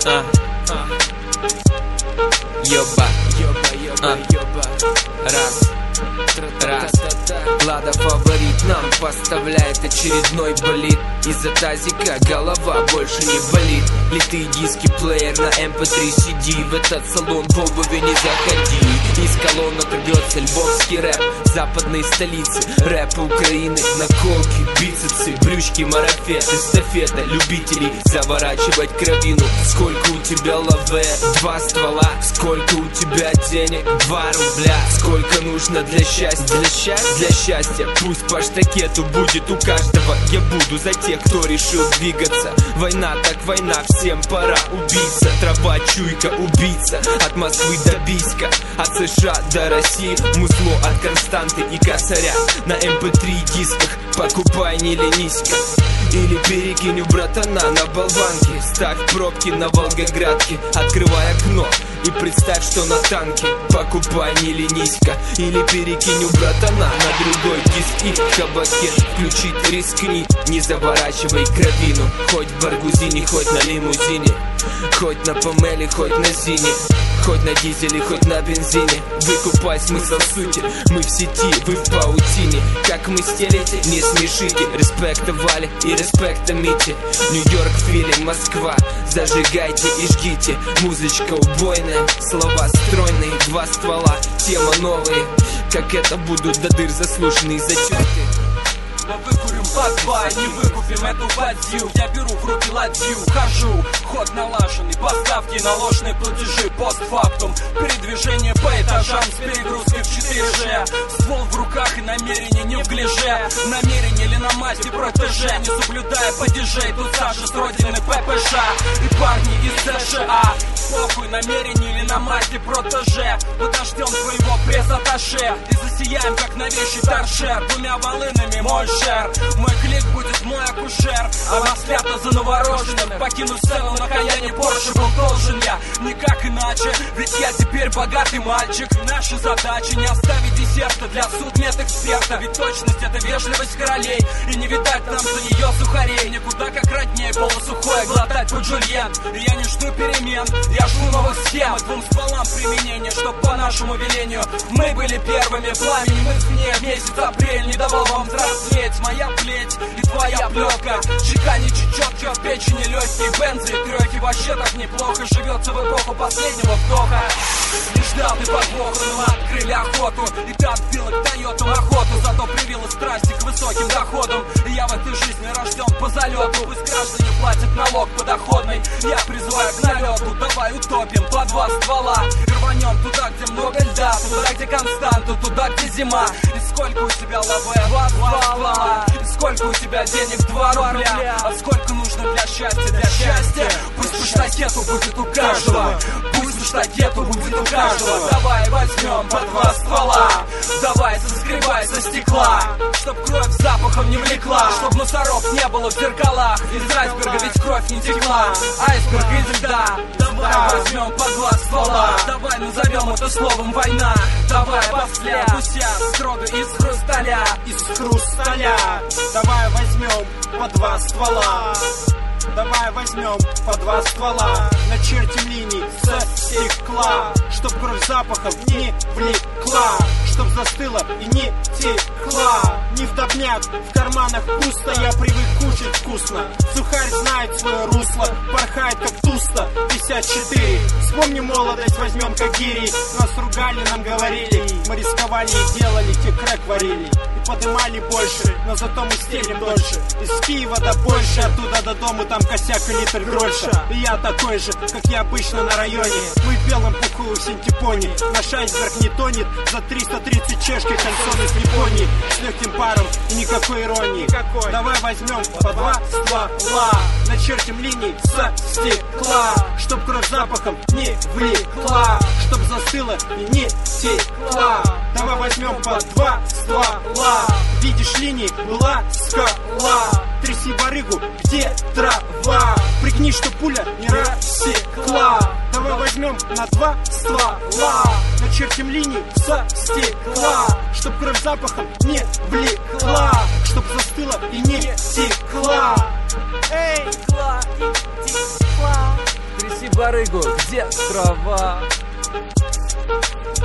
Ёба, раз. Лада фаворит нам поставляет очередной болид. Из-за тазика голова больше не болит. Литый диски, плеер на MP3 CD. В этот салон в обуви не заходи. Из колонок рвется львовский рэп западной столицы. Рэп Украины, наколки, бицепсы, брючки, марафет, эстафета любителей заворачивать кровину. Сколько у тебя лаве? 2 ствола. Сколько у тебя денег? 2 рубля. Сколько нужно для счастья? Для счастья пусть по штакету будет у каждого. Я буду за тех, кто решил двигаться. Война так война, всем пора убийца. Трава, чуйка, убийца. От Москвы до Бийска, от США до России. Музло от Константы и Косаря. На MP3 дисках покупай, не ленись-ка. Или перекинь у братана на болванке. Ставь пробки на Волгоградке. Открывай окно и представь, что на танке. Покупай, не ленись-ка. Или перекинь у братана на другой диск и кабаке. Включить рискни, не заворачивай кровину. Хоть в Баргузине, хоть на лимузине. Хоть на Помеле, хоть на Зине. Хоть на дизеле, хоть на бензине. Выкупай смысл сути. Мы в сети, вы в паутине. Как мы стелите, не смешите. Респекта Вале и респекта Мите. Нью-Йорк, Фили, Москва. Зажигайте и жгите. Музычка убойная, слова стройные. 2 ствола, тема новые. Как это будут до дыр заслуженные зачеты. Мы выкурим по 2, не выкупим эту бадью. Я беру в руки ладью, хожу, ход налаженный. Поставки на ложные платежи, постфактум. Передвижение по этажам с перегрузкой в 4G. Ствол в руках и намерение не в гляже. Намерение ли на массе протеже. Не соблюдая падежей, тут Саша с родины ППШ. И парни из США. Похуй, намерение или на массе протеже. Подождем твоего пресс-атташе. И засияем, как новейший торшер. 2 волынами мой шер. Мой клик будет мой акушер. А маслята за новорожденным. Покину сцену на Каяне Порше был должен я. Никак иначе, ведь я теперь богатый мальчик. Наша задача не оставить десерта. Для суд нет эксперта. Ведь точность это вежливость королей. И не видать нам за нее сухарей. Никуда как родней, полусухое глотать под жульен. И я не жду перемен, я жду новых схем. 2 стволам применения, чтоб по нашему велению мы были первыми. Пламени мы в ней. Месяц апрель не давал вам взрослеть. Моя плеть и твоя плетка. Чеканить четко в печени легкие. Бензы и трёхи вообще так неплохо. Живется в эпоху последнего вдоха. Не ждал ты подвоха, но мы открыли охоту. И ты отбила к Тойотам охоту. Зато привила страсти к высоким доходам. И я в этой жизни рожден по залету. Пусть граждане платят налог подоходный. Я призываю к налету. Давай утопим по 2 ствола. И рванем туда, где много льда. Туда, где константа, туда, где зима. И сколько у тебя лаве? 2 ствола. И сколько у тебя денег? 2 рубля. А сколько нужно для счастья? Для счастья пусть по штакету будет у каждого. Пусть по штакету будет у каждого. Давай возьмем по 2 ствола. Давай заскребай со стекла. Чтоб кровь запахом не влекла. Чтоб мусоров не было в зеркалах. Из айсберга ведь кровь не текла. Айсберг из льда. Давай возьмем по 2 ствола. Давай назовем это словом война. Давай после гуся строго из хрусталя. Из хрусталя. Давай возьмем по 2 ствола. Давай возьмем по 2 ствола. Начертим линии со стекла. Чтоб кровь запахом не влекла. Чтоб застыла и не текла. Не вдобняк, в карманах пусто. Я привык кушать вкусно. Сухарь знает свое русло. Порхает как туста. 54. Вспомни молодость, возьмем как гири. Нас ругали, нам говорили. Мы рисковали и делали, те крэк варили. И подымали больше, но зато мы стелим дольше. Из Киева до Польши, оттуда до дома там косяк и литр гроша. И я такой же, как я обычно на районе. Мы в белом пуху в синтепоне. Наш айсберг не тонет. За 330 чешки кальсон из Японии. С легким паром и никакой иронии. Давай возьмем по 2 ствола. Начертим линии со стекла. Чтоб кровь запахом не влекла. Чтоб застыла и не текла. Давай возьмем по 2 ствола. Видишь линии, была скала. Тряси барыгу, где трава. Пригни, что пуля не рассекла. Давай возьмем на 2 ствола. Начертим линии со стекла. Чтоб кровь запахом не влекла. Чтоб застыла и не текла. Эй, текла и текла. Тряси барыгу, где трава.